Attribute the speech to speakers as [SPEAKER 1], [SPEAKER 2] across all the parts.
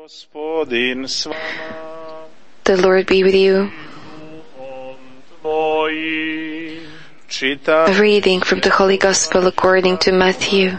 [SPEAKER 1] The Lord be with you. A reading from the Holy Gospel according to Matthew.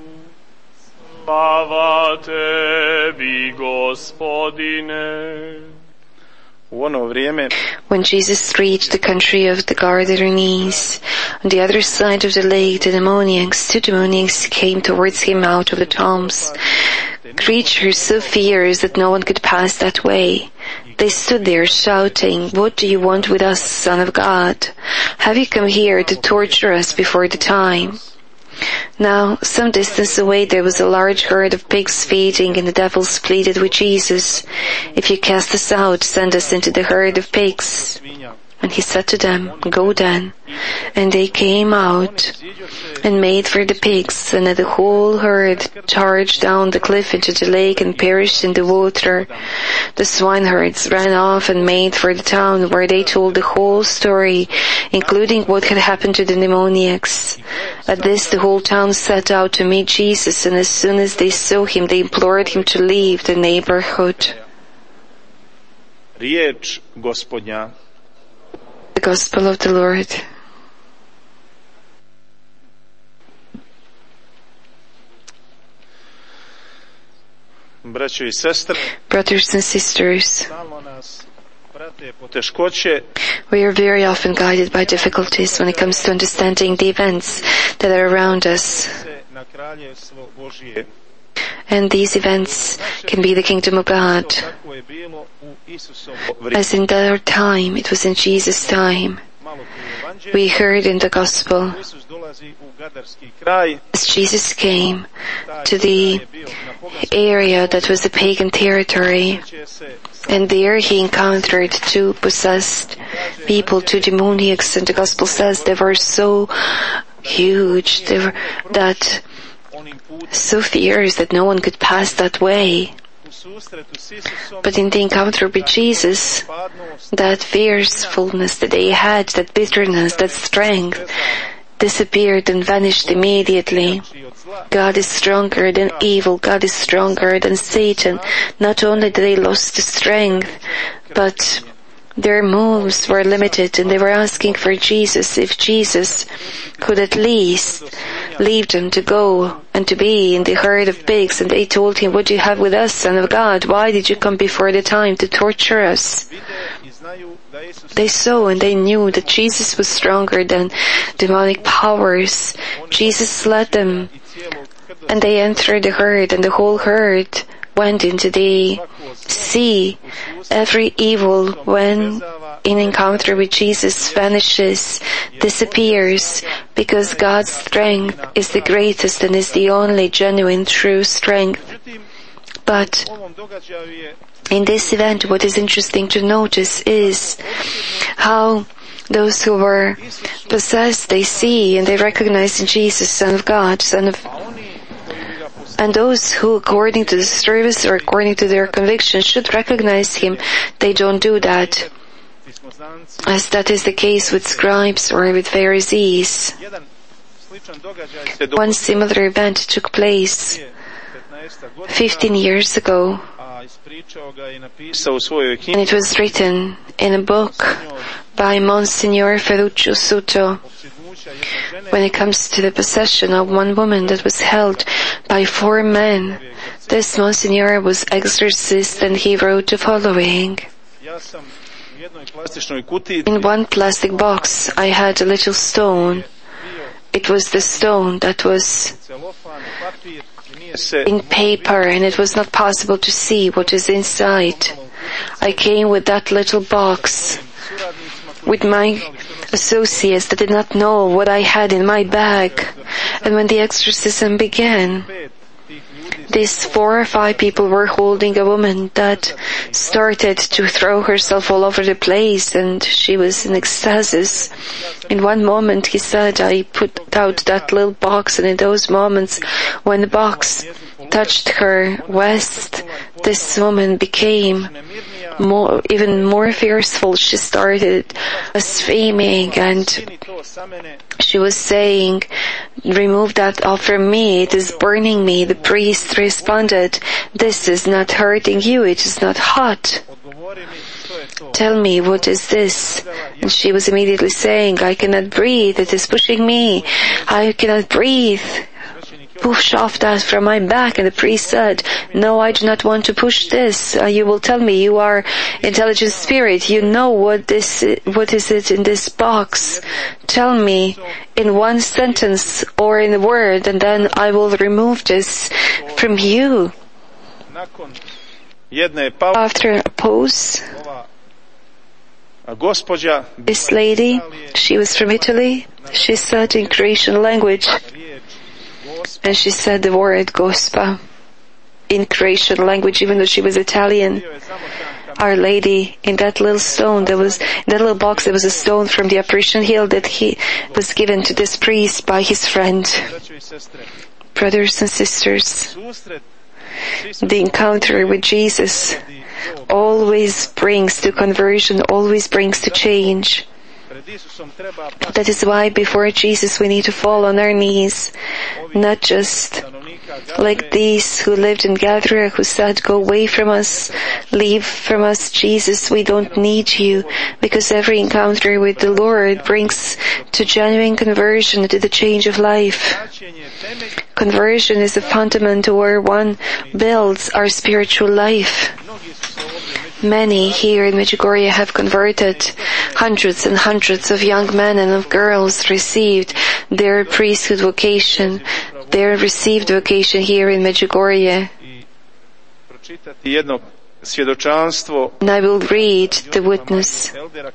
[SPEAKER 1] When Jesus reached the country of the Gadarenes, on the other side of the lake, two demoniacs came towards him out of the tombs, creatures so fierce that no one could pass that way. They stood there shouting, "What do you want with us, Son of God? Have you come here to torture us before the time?" Now, some distance away there was a large herd of pigs feeding, and the devils pleaded with Jesus, "If you cast us out, send us into the herd of pigs." And he said to them, "Go then." And they came out and made for the pigs, and the whole herd charged down the cliff into the lake and perished in the water. The swineherds ran off and made for the town, where they told the whole story, including what had happened to the demoniacs. At this the whole town set out to meet Jesus, and as soon as they saw him, they implored him to leave the neighborhood.
[SPEAKER 2] Riječ Gospodnja.
[SPEAKER 1] The Gospel of the Lord. Brothers and sisters, we are very often guided by difficulties when it comes to understanding the events that are around us. And these events can be the kingdom of God. As in their time, it was in Jesus' time. We heard in the Gospel, as Jesus came to the area that was a pagan territory, and there he encountered two possessed people, two demoniacs, and the Gospel says they were so huge, they were so fierce that no one could pass that way. But in the encounter with Jesus, that fiercefulness that they had, that bitterness, that strength, disappeared and vanished immediately. God is stronger than evil. God is stronger than Satan. Not only did they lose the strength, but their moves were limited, and they were asking for Jesus, if Jesus could at least leave them to go and to be in the herd of pigs. And they told him, "What do you have with us, Son of God? Why did you come before the time to torture us?" They saw and they knew that Jesus was stronger than demonic powers. Jesus led them, and they entered the herd, and the whole herd went into the sea. Every evil, when in encounter with Jesus, vanishes, disappears, because God's strength is the greatest and is the only genuine true strength. But in this event, what is interesting to notice is how those who were possessed, they see and they recognize in Jesus, Son of God, and those who, according to the service or according to their conviction, should recognize him, they don't do that, as that is the case with scribes or with Pharisees. One similar event took place 15 years ago, and it was written in a book by Monsignor Ferruccio Soto, when it comes to the possession of one woman that was held by 4 men. This Monsignor was exorcist, and he wrote the following: "In one plastic box I had a little stone. It was the stone that was in paper, and it was not possible to see what is inside. I came with that little box with my associates that did not know what I had in my bag. And when the exorcism began, these 4 or 5 people were holding a woman that started to throw herself all over the place, and she was in ecstasis. In one moment, he said, I put out that little box, and in those moments, when the box touched her waist, this woman became even more fearful. She started blaspheming, and she was saying, "Remove that off from me, it is burning me." The priest responded, "This is not hurting you, it is not hot. Tell me, what is this?" And she was immediately saying, "I cannot breathe, it is pushing me. I cannot breathe. Push off that from my back." And the priest said, "No, I do not want to push this. You will tell me, you are intelligent spirit. You know what is it in this box. Tell me in one sentence or in a word, and then I will remove this from you." After a pause, this lady, she was from Italy, she said in Croatian language, and she said the word Gospa in Croatian language, even though she was Italian. Our Lady, in that little stone, in that little box, there was a stone from the apparition hill that he was given to this priest by his friend. Brothers and sisters, the encounter with Jesus always brings to conversion, always brings to change. That is why before Jesus we need to fall on our knees, not just like these who lived in Gadara, who said, "Go away from us, leave from us, Jesus, we don't need you," because every encounter with the Lord brings to genuine conversion, to the change of life. Conversion is the fundament where one builds our spiritual life. Many here in Medjugorje have converted. Hundreds and hundreds of young men and of girls received their priesthood vocation. They received vocation here in Medjugorje. And I will read the witness.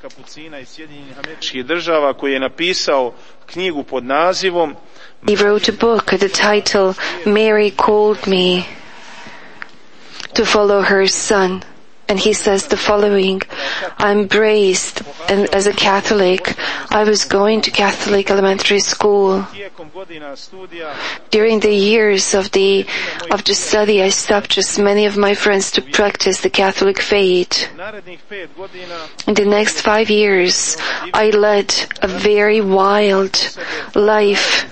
[SPEAKER 1] He wrote a book with the title, "Mary Called Me to Follow Her Son." And he says the following: "I'm raised, and as a Catholic, I was going to Catholic elementary school. During the years of the study, I stopped as many of my friends to practice the Catholic faith. In the next 5 years, I led a very wild life.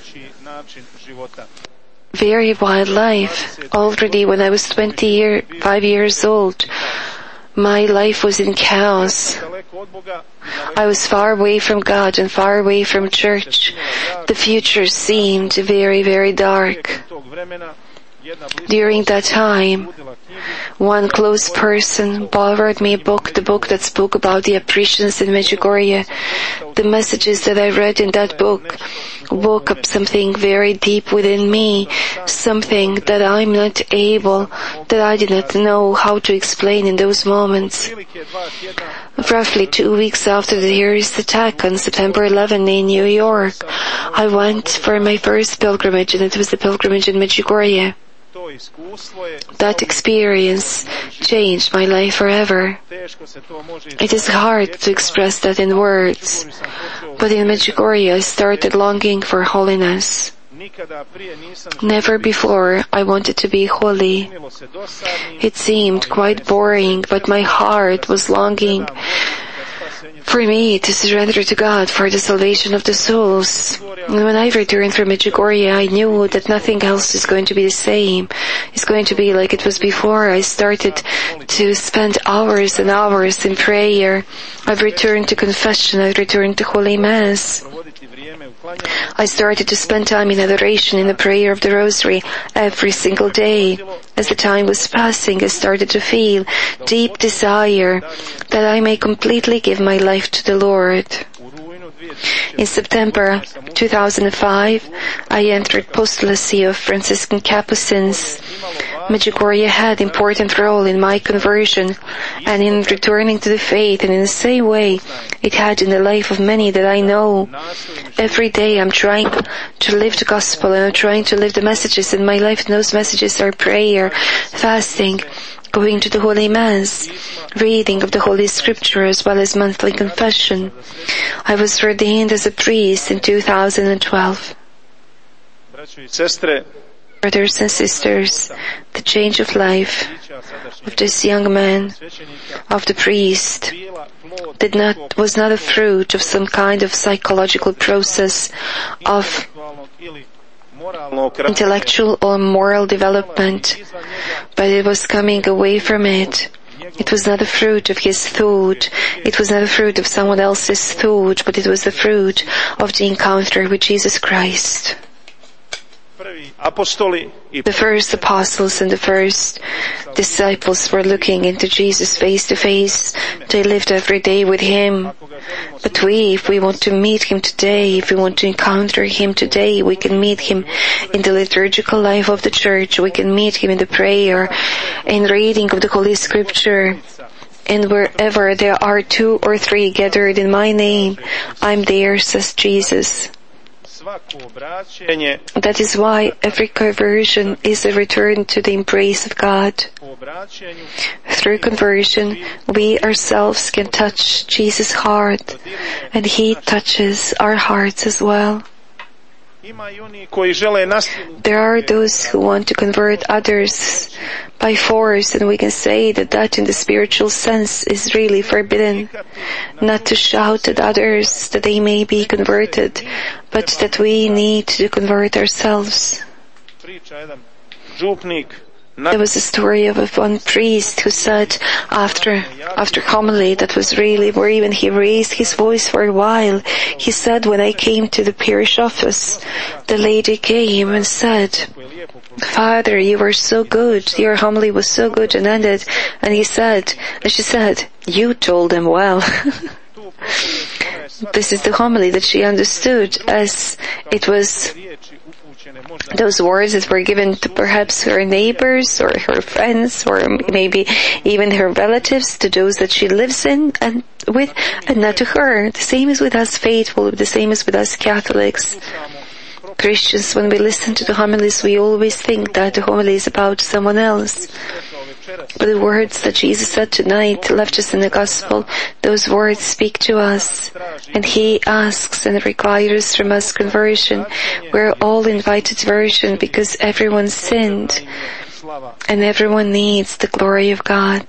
[SPEAKER 1] Very wild life. Already when I was 25 years old, my life was in chaos. I was far away from God and far away from church. The future seemed very, very dark. During that time, one close person borrowed me a book, the book that spoke about the apparitions in Medjugorje. The messages that I read in that book woke up something very deep within me, something that I did not know how to explain in those moments. Roughly 2 weeks after the terrorist attack on September 11 in New York, I went for my first pilgrimage, and it was the pilgrimage in Medjugorje. That experience changed my life forever. It is hard to express that in words, but in Medjugorje I started longing for holiness. Never before I wanted to be holy. It seemed quite boring, but my heart was longing for me to surrender to God for the salvation of the souls. And when I returned from Medjugorje, I knew that nothing else is going to be the same. It's going to be like it was before. I started to spend hours and hours in prayer. I've returned to confession. I've returned to Holy Mass. I started to spend time in adoration, in the prayer of the Rosary, every single day. As the time was passing, I started to feel deep desire that I may completely give my life to the Lord. In September 2005, I entered postulacy of Franciscan Capucins. Medjugorje had an important role in my conversion and in returning to the faith, and in the same way it had in the life of many that I know. Every day I'm trying to live the gospel, and I'm trying to live the messages in my life, and those messages are prayer, fasting, going to the Holy Mass, reading of the Holy Scripture, as well as monthly confession. I was ordained as a priest in 2012. Brothers and sisters, the change of life of this young man, of the priest, was not a fruit of some kind of psychological process of intellectual or moral development, but it was coming away from it. It was not a fruit of his thought. It was not a fruit of someone else's thought, but it was the fruit of the encounter with Jesus Christ. The first apostles and the first disciples were looking into Jesus face to face. They lived every day with Him. But we, if we want to meet Him today, if we want to encounter Him today, we can meet Him in the liturgical life of the Church. We can meet Him in the prayer, in reading of the Holy Scripture. And wherever there are 2 or 3 gathered in my name, I'm there, says Jesus. That is why every conversion is a return to the embrace of God. Through conversion, we ourselves can touch Jesus' heart, and He touches our hearts as well. There are those who want to convert others by force, and we can say that in the spiritual sense is really forbidden. Not to shout at others that they may be converted, but that we need to convert ourselves. There was a story of one priest who said after homily that was really where even he raised his voice for a while. He said, when I came to the parish office, the lady came and said, Father, you were so good, your homily was so good, and ended. And she said, you told them well. This is the homily that she understood as it was those words that were given to perhaps her neighbors or her friends or maybe even her relatives, to those that she lives in and with, and not to her. The same is with us faithful, the same is with us Catholics. Christians, when we listen to the homilies, we always think that the homily is about someone else. But the words that Jesus said tonight, left us in the Gospel, those words speak to us. And He asks and requires from us conversion. We're all invited to conversion because everyone sinned. And everyone needs the glory of God.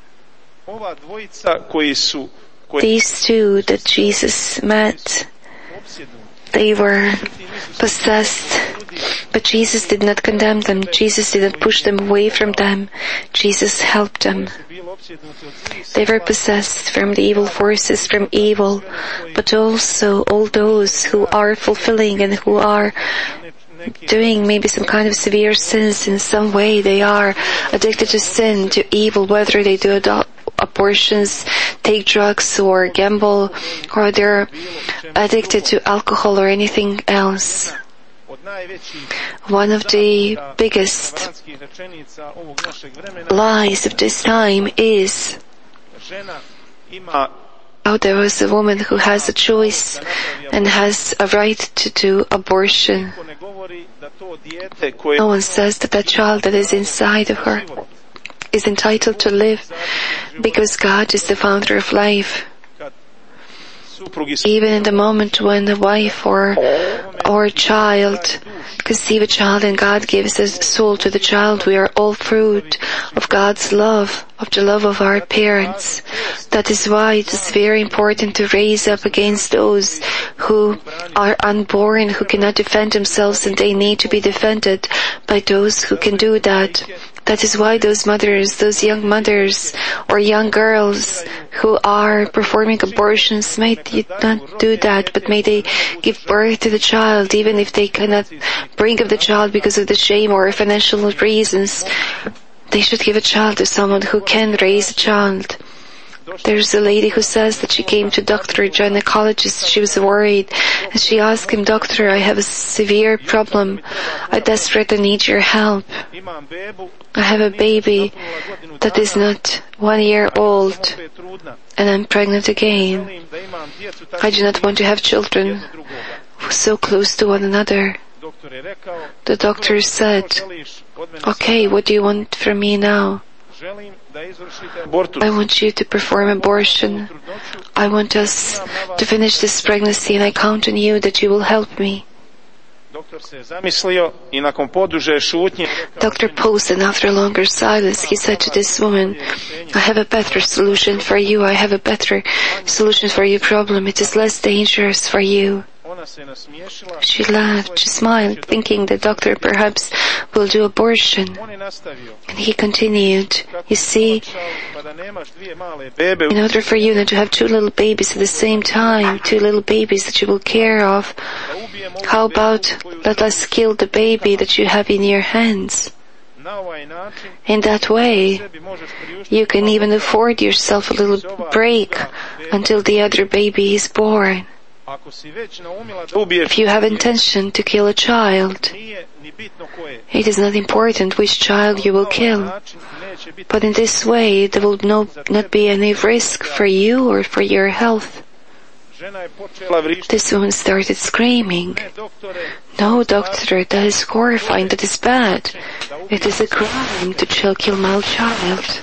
[SPEAKER 1] These 2 that Jesus met, they were possessed, but Jesus did not condemn them. Jesus did not push them away from them. Jesus helped them. They were possessed from the evil forces, from evil, but also all those who are fulfilling and who are doing maybe some kind of severe sins in some way. They are addicted to sin, to evil, whether they do abortions, take drugs or gamble, or they're addicted to alcohol or anything else. One of the biggest lies of this time is there was a woman who has a choice and has a right to do abortion. No one says that child that is inside of her is entitled to live because God is the founder of life. Even in the moment when the wife or a child conceive a child and God gives a soul to the child, we are all fruit of God's love, of the love of our parents. That is why it is very important to raise up against those who are unborn, who cannot defend themselves, and they need to be defended by those who can do that. That is why those mothers, those young mothers or young girls who are performing abortions may not do that, but may they give birth to the child, even if they cannot bring up the child because of the shame or financial reasons. They should give a child to someone who can raise a child. There's a lady who says that she came to doctor, gynecologist. She was worried, and she asked him, Doctor, I have a severe problem. I desperately need your help. I have a baby that is not 1 year old, and I'm pregnant again. I do not want to have children so close to one another. The doctor said, okay, what do you want from me now? I want you to perform abortion. I want us to finish this pregnancy, and I count on you that you will help me. Doctor paused, and after a longer silence, he said to this woman, I have a better solution for you. I have a better solution for your problem. It is less dangerous for you. She laughed, she smiled, thinking the doctor perhaps will do abortion. And he continued, you see, in order for you not to have two little babies at the same time, two little babies that you will care of, how about let us kill the baby that you have in your hands? In that way, you can even afford yourself a little break until the other baby is born. If you have intention to kill a child, it is not important which child you will kill. But in this way, there will not be any risk for you or for your health. This woman started screaming, no, doctor, that is horrifying, that is bad. It is a crime to kill my child.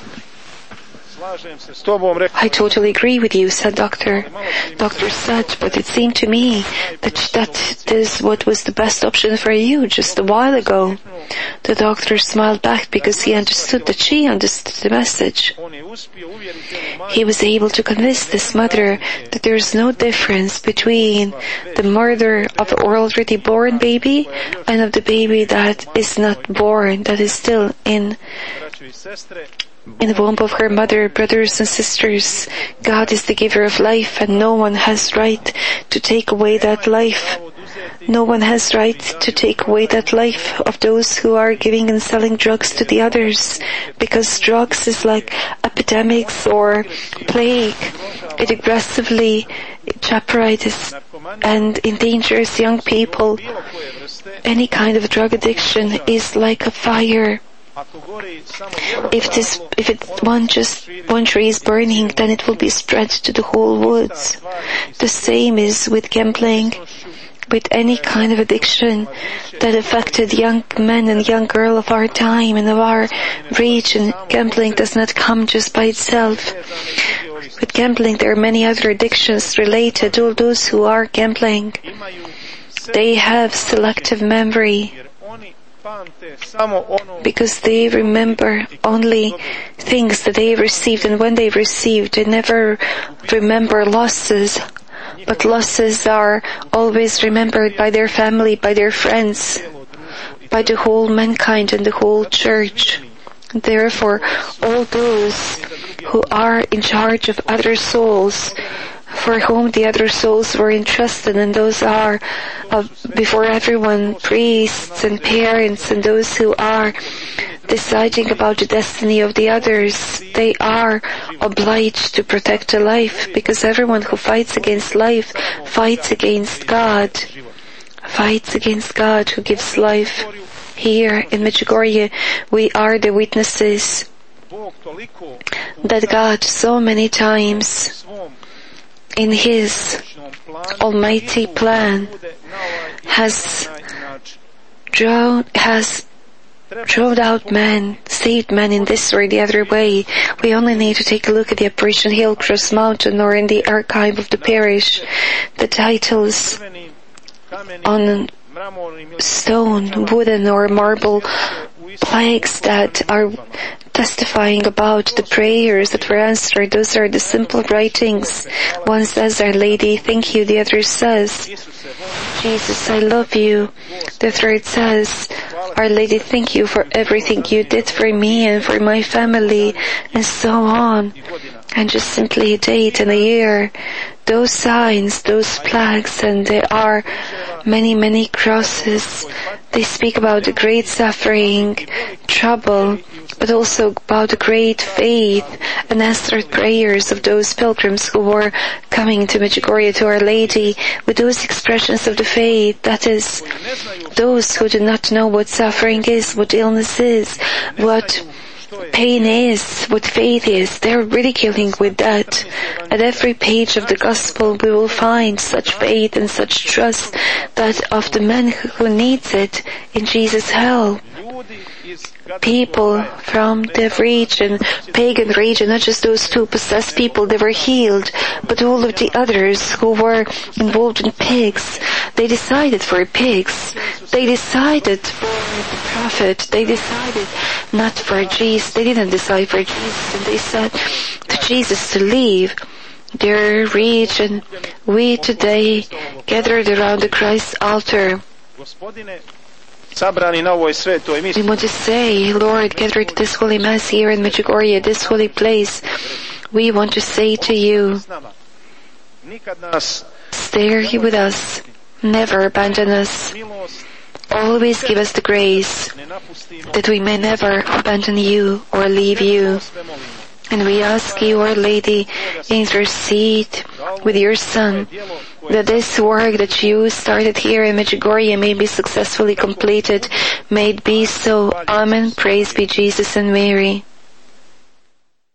[SPEAKER 1] I totally agree with you, said Doctor. Doctor said, but it seemed to me that is what was the best option for you just a while ago. The doctor smiled back because he understood that she understood the message. He was able to convince this mother that there is no difference between the murder of an already born baby and of the baby that is not born, that is still in the womb of her mother. Brothers and sisters, God is the giver of life, and no one has right to take away that life. No one has right to take away that life of those who are giving and selling drugs to the others, because drugs is like epidemics or plague. It aggressively jeopardizes and endangers young people. Any kind of drug addiction is like a fire. If one tree is burning, then it will be spread to the whole woods. The same is with gambling, with any kind of addiction that affected young men and young girls of our time and of our region. Gambling does not come just by itself. With gambling, there are many other addictions related. All those who are gambling, they have selective memory, because they remember only things that they received, and when they received, they never remember losses. But losses are always remembered by their family, by their friends, by the whole mankind and the whole church. Therefore, all those who are in charge of other souls, for whom the other souls were entrusted, and those are, before everyone, priests and parents, and those who are deciding about the destiny of the others, they are obliged to protect the life, because everyone who fights against life fights against God who gives life. Here in Medjugorje, we are the witnesses that God so many times in His almighty plan has drove out men, saved men in this or the other way. We only need to take a look at the Operation Hillcross Mountain, or in the archive of the parish, the titles on stone, wooden or marble plaques that are testifying about the prayers that were answered. Those are the simple writings. One says, Our Lady, thank you. The other says, Jesus, I love you. The third says, Our Lady, thank you for everything you did for me and for my family, and so on. And just simply a date and a year. Those signs, those plaques, and there are many, many crosses. They speak about the great suffering, trouble, but also about the great faith and answered prayers of those pilgrims who were coming to Medjugorje, to Our Lady, with those expressions of the faith. That is, those who do not know what suffering is, what illness is, what pain is, what faith is. They're ridiculing with that. At every page of the Gospel we will find such faith and such trust that of the man who needs it in Jesus' help. people from the region, pagan region, not just those two possessed people, they were healed, but all of the others who were involved in pigs, they decided for pigs. They decided for the prophet. They decided not for Jesus. They didn't decide for Jesus, and they said to Jesus to leave their region. We today gathered around the Christ altar. We want to say, Lord, gathered to this holy Mass here in Medjugorje, this holy place, we want to say to you, stay with us, never abandon us, always give us the grace that we may never abandon you or leave you. And we ask you, Our Lady, intercede with your Son, that this work that you started here in Medjugorje may be successfully completed. May it be so. Amen. Praise be Jesus and Mary.